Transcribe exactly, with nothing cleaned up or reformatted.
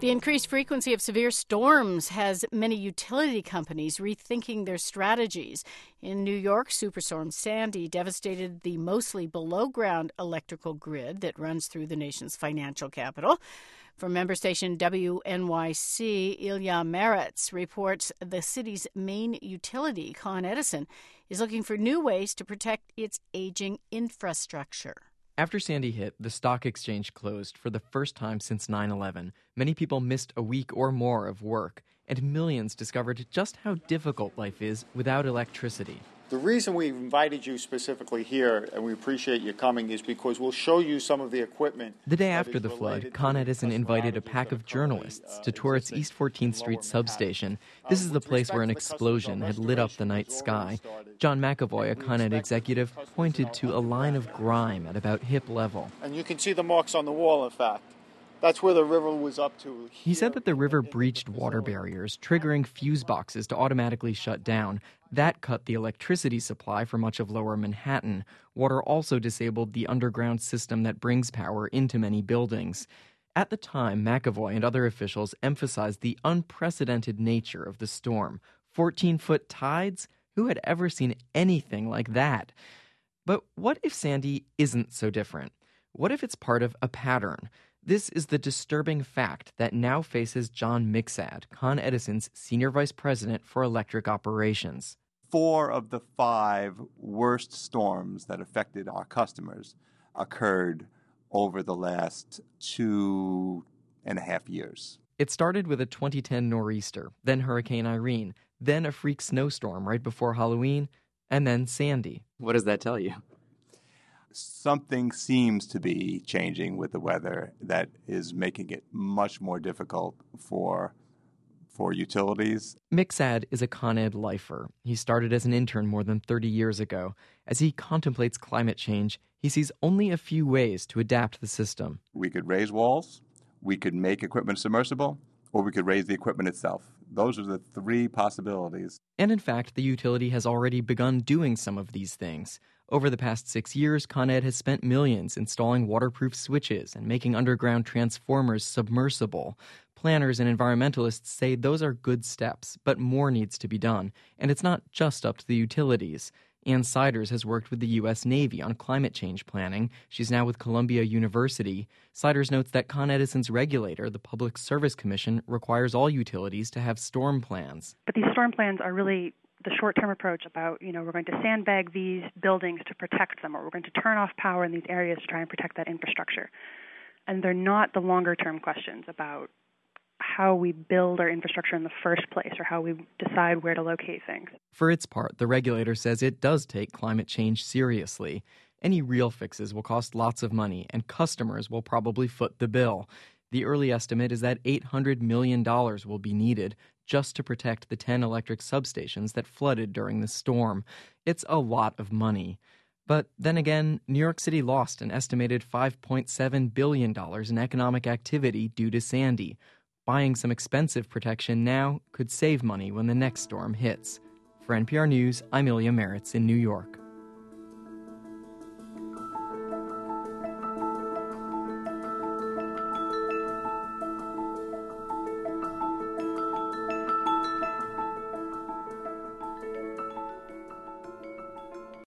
The increased frequency of severe storms has many utility companies rethinking their strategies. In New York, Superstorm Sandy devastated the mostly below-ground electrical grid that runs through the nation's financial capital. From member station W N Y C, Ilya Meretz reports the city's main utility, Con Edison, is looking for new ways to protect its aging infrastructure. After Sandy hit, the stock exchange closed for the first time since nine eleven. Many people missed a week or more of work, and millions discovered just how difficult life is without electricity. The reason we invited you specifically here, and we appreciate you coming, is because we'll show you some of the equipment. The day after the flood, Con Edison invited a pack of journalists to tour its East fourteenth Street substation. This is the place where an explosion had lit up the night sky. John McAvoy, a Con Ed executive, pointed to a line of grime at about hip level. And you can see the marks on the wall, in fact. That's where the river was up to. He said that the river breached water barriers, triggering fuse boxes to automatically shut down. That cut the electricity supply for much of lower Manhattan. Water also disabled the underground system that brings power into many buildings. At the time, McAvoy and other officials emphasized the unprecedented nature of the storm. fourteen-foot tides? Who had ever seen anything like that? But what if Sandy isn't so different? What if it's part of a pattern? This is the disturbing fact that now faces John Mixad, Con Edison's senior vice president for electric operations. Four of the five worst storms that affected our customers occurred over the last two and a half years. It started with a twenty ten nor'easter, then Hurricane Irene, then a freak snowstorm right before Halloween, and then Sandy. What does that tell you? Something seems to be changing with the weather that is making it much more difficult for for utilities. Mixad is a Con Ed lifer. He started as an intern more than thirty years ago. As he contemplates climate change, he sees only a few ways to adapt the system. We could raise walls, we could make equipment submersible, or we could raise the equipment itself. Those are the three possibilities. And in fact, the utility has already begun doing some of these things. Over the past six years, Con Ed has spent millions installing waterproof switches and making underground transformers submersible. Planners and environmentalists say those are good steps, but more needs to be done. And it's not just up to the utilities. Ann Siders has worked with the U S Navy on climate change planning. She's now with Columbia University. Siders notes that Con Edison's regulator, the Public Service Commission, requires all utilities to have storm plans. But these storm plans are really the short-term approach about, you know, we're going to sandbag these buildings to protect them, or we're going to turn off power in these areas to try and protect that infrastructure. And they're not the longer-term questions about how we build our infrastructure in the first place or how we decide where to locate things. For its part, the regulator says it does take climate change seriously. Any real fixes will cost lots of money, and customers will probably foot the bill. The early estimate is that eight hundred million dollars will be needed just to protect the ten electric substations that flooded during the storm. It's a lot of money. But then again, New York City lost an estimated five point seven billion dollars in economic activity due to Sandy. Buying some expensive protection now could save money when the next storm hits. For N P R News, I'm Ilya Meretz in New York.